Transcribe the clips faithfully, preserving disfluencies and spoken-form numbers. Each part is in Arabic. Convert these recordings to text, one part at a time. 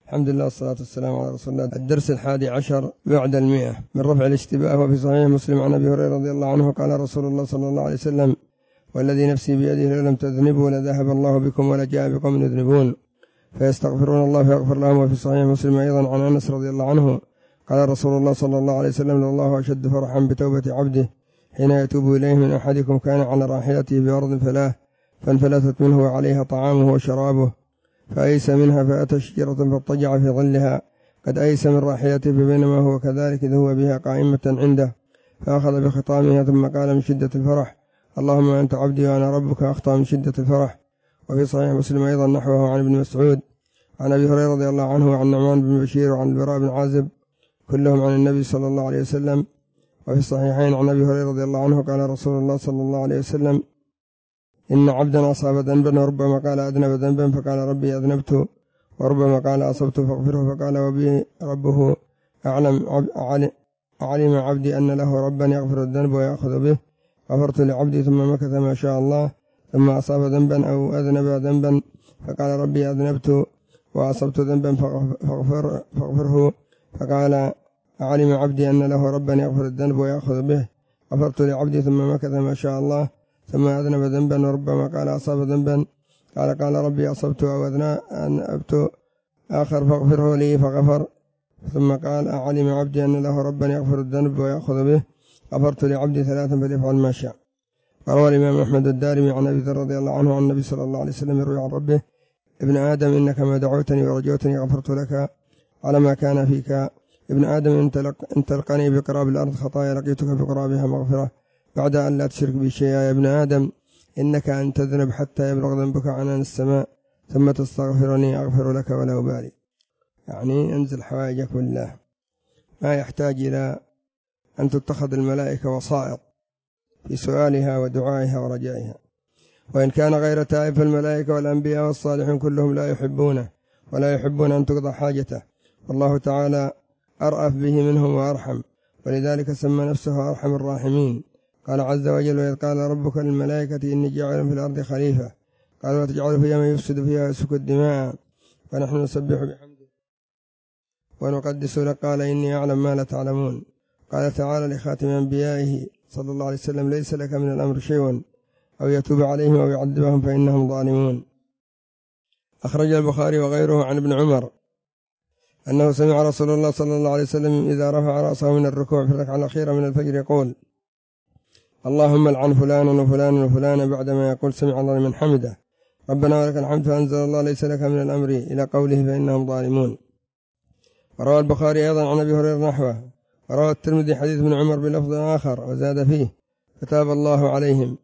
الحمد لله والصلاة والسلام على رسول الله. الدرس الحادي عشر بعد المئة من رفع الاشتباه. وفي صحيح مسلم عن أبي هريرة رضي الله عنه قال رسول الله صلى الله عليه وسلم: والذي نفسي بيده لو لم تذنبوا لذهب الله بكم ولجاء بقوم يذنبون فيستغفرون الله فيغفر لهم. وفي صحيح مسلم أيضا عن أنس رضي الله عنه قال رسول الله صلى الله عليه وسلم: لله أشد فرحا بتوبة عبده حين يتوب إليه من أحدكم كان على راحلته بأرض فلاه فانفلتت منه وعليها طعامه وشرابه فأيس منها فأتى شجرة فاضطجع في ظلها قد أيس من راحلته، فبينما هو كذلك إذ هو بها قائمة عنده فأخذ بخطامها ثم قال من شدة الفرح: اللهم أنت عبدي وأنا ربك، أخطأ من شدة الفرح. وفي صحيح مسلم أيضا نحوه عن ابن مسعود عن أبي هريرة رضي الله عنه وعن نعمان بن بشير وعن البراء بن عازب كلهم عن النبي صلى الله عليه وسلم. وفي الصحيحين عن أبي هريرة رضي الله عنه قال رسول الله صلى الله عليه وسلم: إن عبدا أصاب ذنبا وربما قال أذنب ذنبا فقال ربي أذنبت، وربما قال أصبت فاغفره فقال وبي ربه أعلم علم عبدي أن له ربا يغفر الذنب ويأخذ به، غفرت لعبدي ثم مكث ما شاء الله ثم أصاب ذنبا أو أذنب ذنبا فقال ربي أذنبت وأصبت ذنبا فاغفر فاغفره فقال علم عبدي أن له ربا يغفر الذنب ويأخذ به، غفرت لعبدي ثم مكث ما شاء الله ثم أذنب ذنبا وربما قال أصاب ذنبا قال قال ربي أصبت أو أذنبت آخر فاغفره لي فغفر، ثم قال علم عبدي أن له ربا يغفر الذنب ويأخذ به، غفرت لعبدي ثلاثا فليفعل ما شاء. وروى الإمام أحمد الدارمي عن أبي ذر رضي الله عنه عن النبي صلى الله عليه وسلم يروي عن ربه: ابن آدم إنك ما دعوتني ورجوتني غفرت لك على ما كان فيك. ابن آدم إن تلقني بقراب الأرض خطايا لقيتك بقرابها مغفرة بعد أن لا تشرك بي شيئا. يا ابن آدم إنك أن تذنب حتى يبلغ ذنبك عنان السماء ثم تستغفرني أغفر لك ولا أبالي. يعني أنزل حوائجك بالله، ما يحتاج إلى أن تتخذ الملائكة وسائط في سؤالها ودعائها ورجائها. وإن كان غير تائب فالملائكة والأنبياء والصالحون كلهم لا يحبونه ولا يحبون أن تقضى حاجته، والله تعالى أرأف به منهم وأرحم، ولذلك سمى نفسه أرحم الراحمين. قال عز وجل: وإذ قال ربك للملائكة إني جاعل في الأرض خليفة قالوا وتجعل فيها من يفسد فيها ويسفك الدماء فنحن نسبح بحمده ونقدس لك قال إني أعلم ما لا تعلمون. قال تعالى لخاتم أنبيائه صلى الله عليه وسلم: ليس لك من الأمر شيء أو يتوب عليهم أو يعذبهم فإنهم ظالمون. أخرج البخاري وغيره عن ابن عمر أنه سمع رسول الله صلى الله عليه وسلم إذا رفع رأسه من الركوع في الركعة الأخيرة من الفجر يقول: اللهم لعن فلانا وفلانا وفلانا، بعدما يقول سمع الله لمن حمده ربنا ولك الحمد، فأنزل الله ليس لك من الأمر إلى قوله فإنهم ظالمون. وروى البخاري أيضا عن أبي هريرة نحوه. وروى الترمذي حديث ابن عمر بلفظ آخر وزاد فيه: فتاب الله عليهم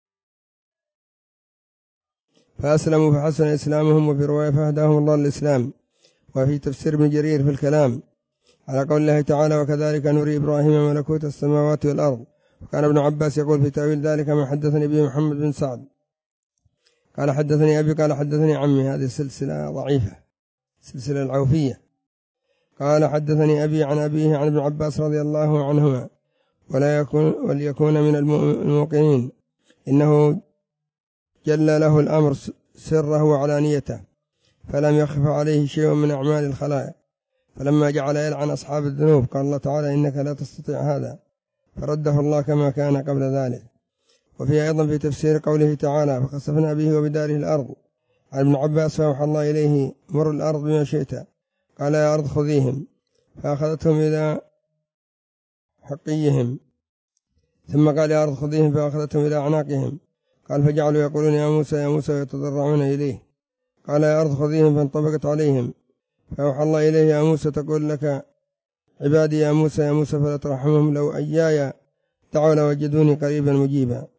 فأسلموا فحسن إسلامهم، وفي رواية فهداهم الله للإسلام. وفي تفسير ابن جرير في الكلام على قول الله تعالى: وكذلك نري إبراهيم ملكوت السماوات والأرض. وكان ابن عباس يقول في تأويل ذلك: ما حدثني به محمد بن سعد قال حدثني أبي قال حدثني عمي. هذه سلسلة ضعيفة، سلسلة العوفية. قال حدثني أبي عن أبيه عن ابن عباس رضي الله عنهما ولا يكون وليكون من الموقنين إنه جل له الأمر سره وعلانيته فلم يخف عليه شيء من أعمال الخلائق، فلما جعل يلعن أصحاب الذنوب قال الله تعالى: إنك لا تستطيع هذا، فرده الله كما كان قبل ذلك. وفي أيضا في تفسير قوله تعالى: فخسفنا به وبداره الأرض عن ابن عباس فأوحى الله إليه: مر الأرض بما شئت، قال يا أرض خذيهم، فأخذتهم إلى حقيهم، ثم قال يا أرض خذيهم فأخذتهم إلى أعناقهم، قال فجعلوا يقولون يا موسى يا موسى ويتضرعون إليه، قال يا أرض خذيهم فانطبقت عليهم، فأوحى الله إليه: يا موسى تقول لك عبادي يا موسى يا موسى فلا ترحمهم، لو أياي دعوا لوجدوني قريبا مجيبا.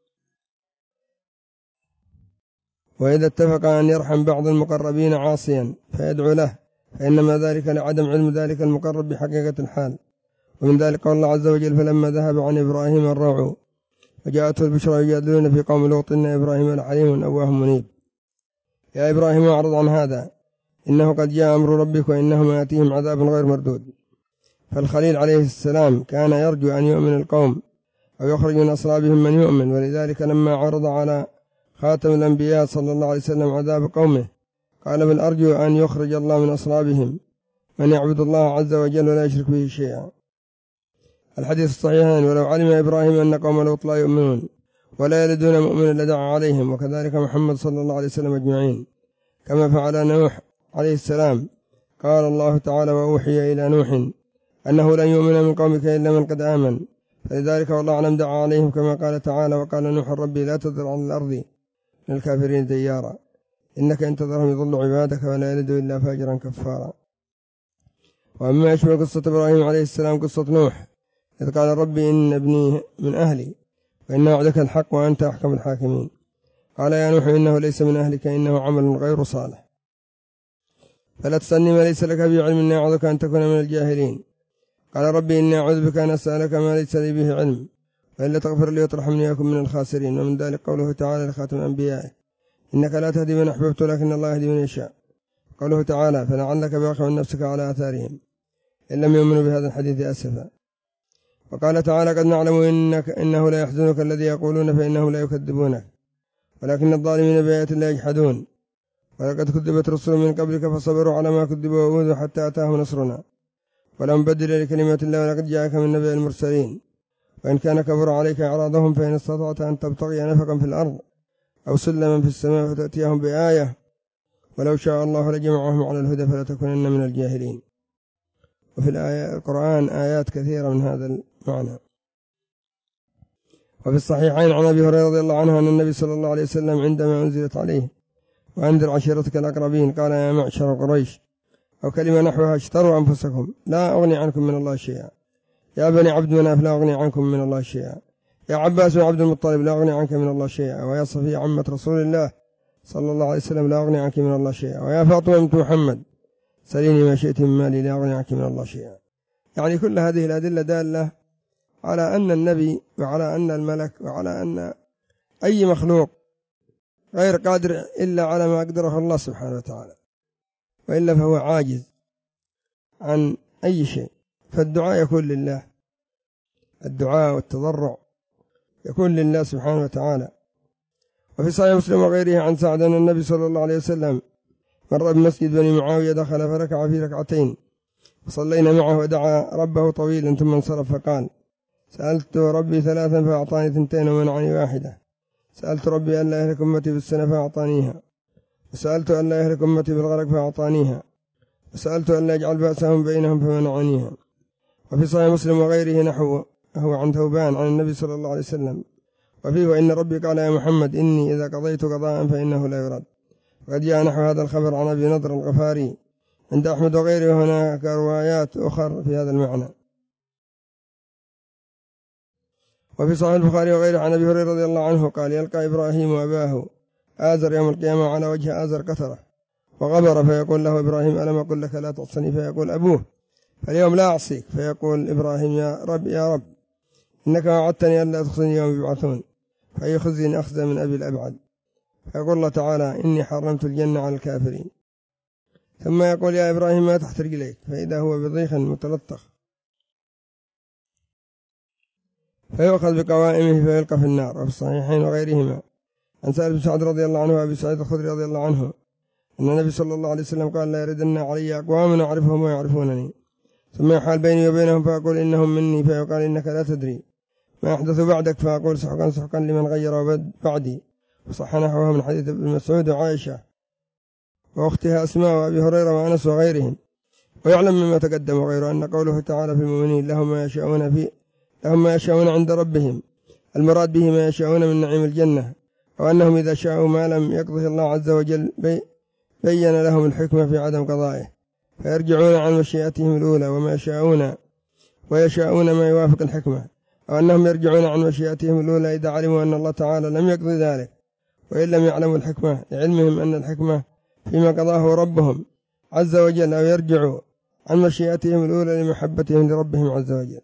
وإذا اتفق أن يرحم بعض المقربين عاصيا فيدعو له فإنما ذلك لعدم علم ذلك المقرب بحقيقة الحال. ومن ذلك قال الله عز وجل: فلما ذهب عن إبراهيم الروع وجاءته البشرى يجادلون في قوم لوط إن إبراهيم لحليم أواه منيب. يا إبراهيم أعرض عن هذا إنه قد جاء أمر ربك وإنهم يأتيهم عذاب غير مردود. فالخليل عليه السلام كان يرجو أن يؤمن القوم أو يخرج من أصلابهم من يؤمن، ولذلك لما عرض على خاتم الأنبياء صلى الله عليه وسلم عذاب قومه قال: بل أرجو أن يخرج الله من أصلابهم من يعبد الله عز وجل ولا يشرك به شيئا. الحديث الصحيحان: ولو علم إبراهيم أن قوم لوط لا يؤمنون ولا يلدون مؤمنا لدعا عليهم، وكذلك محمد صلى الله عليه وسلم أجمعين، كما فعل نوح عليه السلام. قال الله تعالى: وأوحي إلى نوح أنه لن يؤمن من قومك إلا من قد آمن، فلذلك والله أعلم دعا عليهم، كما قال تعالى: وقال نوح ربي لا تذر على الأرض من الكافرين ديارا إنك إن تذرهم يضلوا عبادك ولا يلدوا إلا فاجرا كفارا. وأما يشبه قصة إبراهيم عليه السلام قصة نوح إذ قال: ربي إن ابني من أهلي وإن وعدك الحق وأنت أحكم الحاكمين. قال: يا نوح إنه ليس من أهلك إنه عمل غير صالح، فلا تسألني ما ليس لك به علم إني أعوذك أن تكون من الجاهلين. قال: ربي إني أعوذ بك أن أسألك ما ليس لي به علم، وإلا تغفر لي وترحمني أكن من الخاسرين. ومن ذلك قوله تعالى لخاتم الأنبياء: إنك لا تهدي من أحببت لكن الله يهدي من يشاء. قوله تعالى: فلعلك باخع نفسك على آثارهم إن لم يؤمنوا بهذا الحديث أسفا. وقال تعالى: قد نعلم إنك إنه لا يحزنك الذي يقولون فإنهم لا يكذبونك ولكن الظالمين بآيات الله يجحدون. ولقد كذبت رسل من قبلك فصبروا على ما كذبوا وأوذوا حتى أتاهم نصرنا ولا مبدل لكلمات الله ولقد جاءك من نبأ المرسلين. وإن كان كبر عليك إعراضهم فإن استطعت أن تبتغي نفقا في الأرض أو سلما في السماء فتأتيهم بآية ولو شاء الله لجمعهم على الهدى فلا تكونن من الجاهلين. وفي القرآن آيات كثيرة من هذا المعنى. وفي الصحيحين عن أبي هريرة رضي الله عنه أن النبي صلى الله عليه وسلم عندما أنزلت عليه وأنذر عشيرتك الأقربين قال: يا معشر قريش، أو كلمة نحوها: اشتروا أنفسكم لا أغني عنكم من الله شيئا. يا بني عبد مناف لا أغني عنكم من الله شيئا. يا عباس وعبد المطلب لا أغني عنك من الله شيئا. ويا صفية عمة رسول الله صلى الله عليه وسلم لا أغني عنك من الله شيئا. ويا فاطمة بنت محمد سليني ما شئت من مالي لا أغني عنك من الله شيئا. يعني كل هذه الأدلة دالة على أن النبي وعلى أن الملك وعلى أن أي مخلوق غير قادر إلا على ما أقدره الله سبحانه وتعالى، وإلا فهو عاجز عن أي شيء. فالدعاء يكون لله، الدعاء والتضرع يكون لله سبحانه وتعالى. وفي صحيح مسلم وغيره عن سعد أن النبي صلى الله عليه وسلم مر بمسجد بني معاوية دخل فركع في ركعتين وصلينا معه ودعا ربه طويلا ثم انصرف فقال: سألت ربي ثلاثا فأعطاني ثنتين ومنعني واحدة. سألت ربي أن لا يهلك أمتي بالسنة فأعطانيها، وسألت أن لا يهلك أمتي بالغرق فأعطانيها، وسألت أن لا يجعل بأسهم بينهم فمنعنيها. وفي صحيح مسلم وغيره نحو هو عن ثوبان عن النبي صلى الله عليه وسلم وفيه: وإن ربي قال: يا محمد إني إذا قضيت قضاء فإنه لا يرد. وقد جاء نحو هذا الخبر عن أبي نضر الغفاري عند أحمد وغيره، وهناك روايات أخرى في هذا المعنى. وفي صحيح البخاري وغيره عن أبي هريرة رضي الله عنه قال: يلقى إبراهيم أباه آزر يوم القيامة على وجه آزر قترة وغبر، فيقول له إبراهيم: ألم أقل لك لا تعصني؟ فيقول أبوه: فاليوم لا أعصيك. فيقول إبراهيم: يا رب يا رب إنك وعدتني أن لا تخزني يوم يبعثون، فأي خزي أخذ من أبي الأبعد. فيقول الله تعالى: إني حرمت الجنة على الكافرين. ثم يقول: يا إبراهيم ما تحت رجليك؟ فإذا هو بضيخ متلطخ، فيؤخذ بقوائمه فيلقى في النار. وفي الصحيحين وغيرهما عن سعد بن سعد رضي الله عنه وأبي سعيد الخدري رضي الله عنه أن النبي صلى الله عليه وسلم قال: لا يردن علي أقوام أعرفهم ويعرفونني ثم يحال بيني وبينهم فأقول إنهم مني، فيقال: إنك لا تدري ما أحدث بعدك، فأقول: سحقا سحقا لمن غير بعدي. وصح نحوها من حديث ابن مسعود وعائشة وأختها أسماء وأبي هريرة وأنس وغيرهم. ويعلم مما تقدم وغيره أن قوله تعالى في المؤمنين: لهم ما يشاءون في لهم ما يشاءون عند ربهم، المراد به ما يشاءون من نعيم الجنة، وأنهم إذا شاءوا ما لم يقضه الله عز وجل بي بين لهم الحكمة في عدم قضائه، فيرجعون عن مشيئتهم الأولى وما يشاءون ويشاءون ما يوافق الحكمة، أو أنهم يرجعون عن مشيئتهم الأولى إذا علموا أن الله تعالى لم يقضي ذلك، وإن لم يعلموا الحكمة لعلمهم أن الحكمة فيما قضاه ربهم عز وجل، أو يرجعوا عن مشيئتهم الأولى لمحبتهم لربهم عز وجل.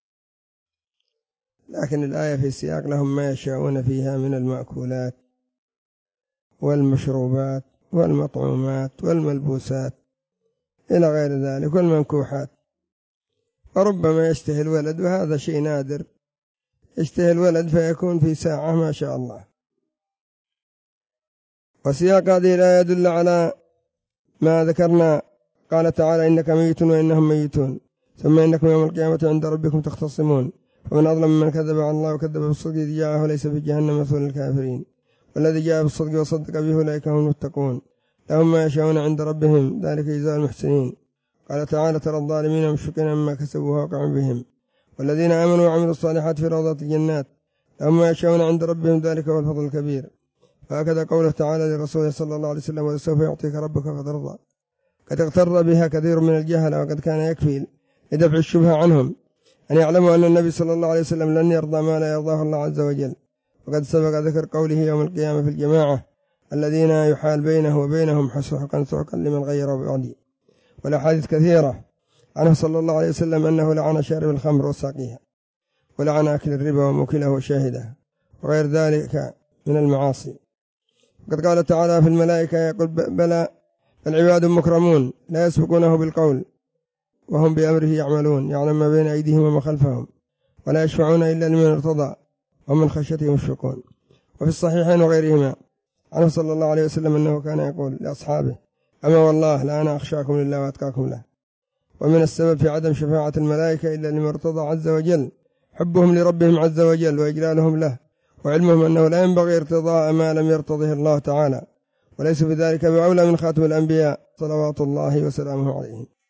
لكن الآية في سياق لهم ما يشاءون فيها من المأكولات والمشروبات والمطعومات والملبوسات إلى غير ذلك والمنكوحات. وربما يشتهي الولد، وهذا شيء نادر، يشتهي الولد فيكون في ساعة ما شاء الله. وسياق هذه الآية يدل على ما ذكرنا قال تعالى إنك ميت وإنهم ميتون ثم إنكم يوم القيامة عند ربكم تختصمون ومن أظلم ممن كذب على الله وكذب بالصدق إذ جاءه ليس في جهنم مثوى للكافرين والذي جاء بالصدق وصدق به أولئك هم المتقون لهم ما يشاءون عند ربهم ذلك جزاء المحسنين. قال تعالى ترى الظالمين مشفقين مما كسبوا واقع بهم والذين آمنوا وعملوا الصالحات في روضات الجنات لهم ما يشاءون عند ربهم ذلك هو الفضل الكبير. فهكذا قوله تعالى لرسوله صلى الله عليه وسلم ولسوف يعطيك ربك فترضى قد اغتر بها كثير من الجهل وقد كان يكفي لدفع الشبهة عنهم أن يعلموا أن النبي صلى الله عليه وسلم لن يرضى ما لا يرضاه الله عز وجل. وقد سبق ذكر قوله يوم القيامة في الجماعة الذين يحال بينه وبينهم سحقا سحقا لمن غير بعدي. والأحاديث كثيرة عنه صلى الله عليه وسلم أنه لعن شارب الخمر وساقيها ولعن أكل الربا وموكله وشاهده وغير ذلك من المعاصي. وقد قال تعالى في الملائكة يقول بلى العباد مكرمون لا يسبقونه بالقول وهم بأمره يعملون يعلم ما بين أيديهم وما خلفهم ولا يشفعون إلا لمن ارتضى ومن خشيته مشفقون. وفي الصحيحين وغيرهما عنه صلى الله عليه وسلم أنه كان يقول لأصحابه أما والله لا أنا أخشاكم لله وأتقاكم له. ومن السبب في عدم شفاعة الملائكة إلا لمن ارتضى عز وجل حبهم لربهم عز وجل وإجلالهم له وعلمهم أنه لا ينبغي ارتضاء ما لم يرتضه الله تعالى وليس بذلك بأولى من خاتم الأنبياء صلوات الله وسلامه عليهم.